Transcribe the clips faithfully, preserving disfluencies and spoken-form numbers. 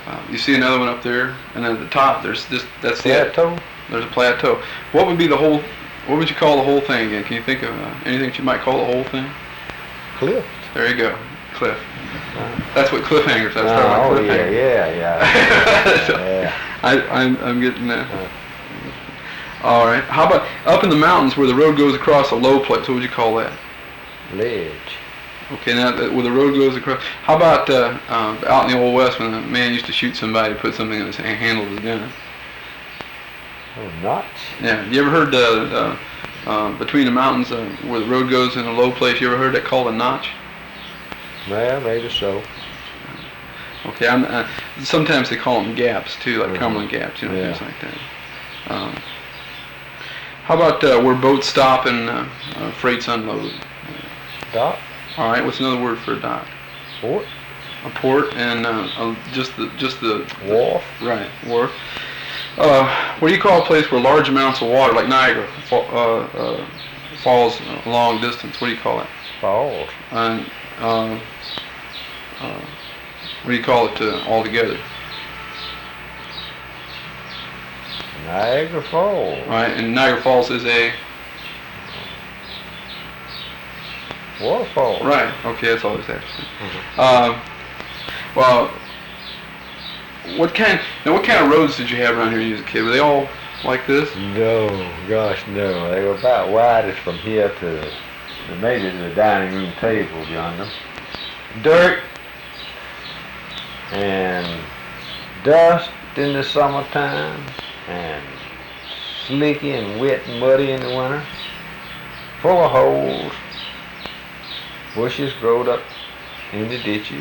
Uh, you see another one up there, and at the top there's this. That's the Plateau. There's a plateau. What would be the whole? What would you call the whole thing again? Can you think of uh, anything that you might call the whole thing? Cliff. There you go, cliff. That's what cliffhangers. That's Oh, what yeah, cliffhangers. yeah, yeah. So, yeah. I, I'm, I'm getting that. Uh. All right. How about up in the mountains where the road goes across a low place? What would you call that? Ledge. Okay, now that, where the road goes across. How about uh, uh, out in the old west when a man used to shoot somebody, put something in his hand, handle of his gun? Oh, notch. Yeah. You ever heard uh, uh, uh, between the mountains uh, where the road goes in a low place? You ever heard that called a notch? Well, maybe so. Okay. I'm, uh, sometimes they call them gaps too, like Mhm. Cumberland gaps, you know, Yeah. things like that. Um, how about uh, where boats stop and uh, uh, freight's unloaded? Dock. All right. What's another word for a dock? Port. A port and uh, uh, just the just the Wharf. Right, wharf. Uh, what do you call a place where large amounts of water, like Niagara, fa- uh, uh, falls a long distance? What do you call it? Falls. And uh, uh, what do you call it uh, altogether? Niagara Falls. All right, and Niagara Falls is a Waterfall. right. Okay, that's all it's actually. Mhm. Um, well, what kind? Now, what kind of roads did you have around here when you was a kid? Were they all like this? No, gosh, no. They were about widest from here to maybe to the dining room table yonder. Dirt and dust in the summertime and slicky and wet and muddy in the winter. Full of holes. Bushes growed up in the ditches.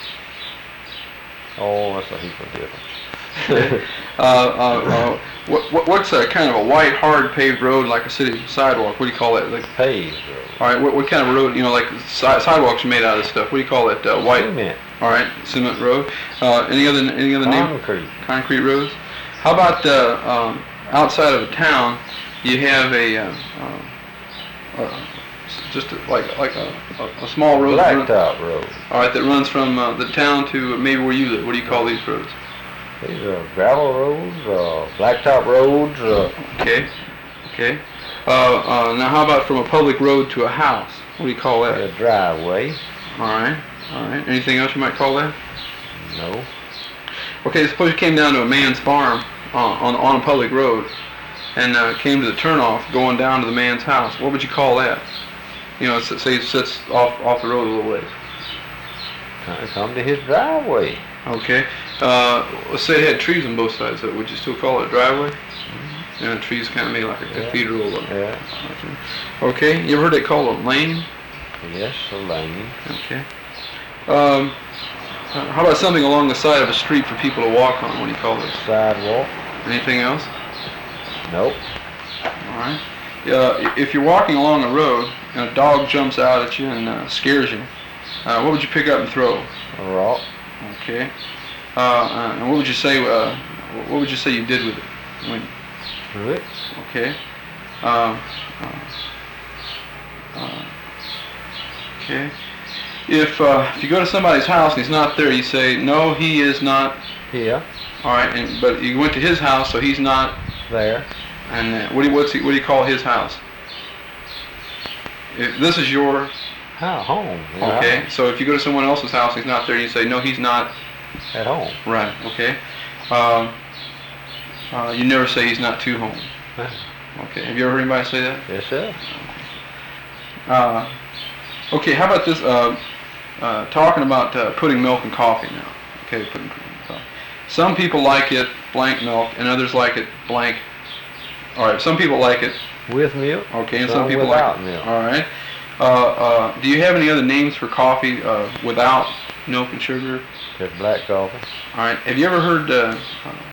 Oh, that's a heap of difference. uh, uh, uh, what, what, what's a kind of a white, hard paved road like a city sidewalk? What do you call that? Like, Paved road. all right, what, what kind of road? You know, like si- sidewalks are made out of stuff. What do you call that? Uh, white. Cement. All right, cement road. Uh, any other any other name? Concrete. Concrete roads. How about uh, um, outside of a town? You have a uh, uh, uh, just a, like like a, a, a small road. that run- Blacktop road. All right, that runs from uh, the town to maybe where you live. What do you call these roads? These are gravel roads, uh, blacktop roads. Uh, Okay, okay. Uh, uh, now, how about from a public road to a house? What do you call that? a driveway. All right, all right. Anything else you might call that? No. Okay, suppose you came down to a man's farm uh, on on a public road, and uh, came to the turnoff going down to the man's house. What would you call that? You know, s- say it sits off off the road a little ways. Come- Come to his driveway. Okay. Uh, let's say it had trees on both sides. So would you still call it a driveway? And the trees kind of made like a Yeah. cathedral. Or, Yeah. okay. You ever heard it called a lane? Yes, a lane. Okay. Um, uh, how about something along the side of a street for people to walk on? What do you call this? Sidewalk. Anything else? Nope. All right. Uh, if you're walking along a road and a dog jumps out at you and uh, scares you, uh, what would you pick up and throw? A rock. Okay. Uh, uh, and what would you say? Uh, what would you say you did with it? When, Rick. okay. Uh, uh, uh, okay. If uh, if you go to somebody's house and he's not there, you say, no, he is not. Here. All right. And but you went to his house, so he's not. There. And uh, what do you what's he, what do you call his house? If this is your How? Home. Yeah. okay. So if you go to someone else's house, he's not there. You say, no, he's not. At home. Right. Okay. Um, uh, you never say he's not to home. Huh. Okay. Have you ever heard anybody say that? Yes, sir. Uh, okay. How about this? Uh, uh, talking about uh, putting milk in coffee now. Okay. Putting milk in coffee. Some people like it blank milk, and others like it blank. All right. Some people like it. With milk. Okay. And some, Some people without like it. milk. All right. Uh, uh, do you have any other names for coffee uh, without milk and sugar? Just black coffee. All right. Have you ever heard? Uh,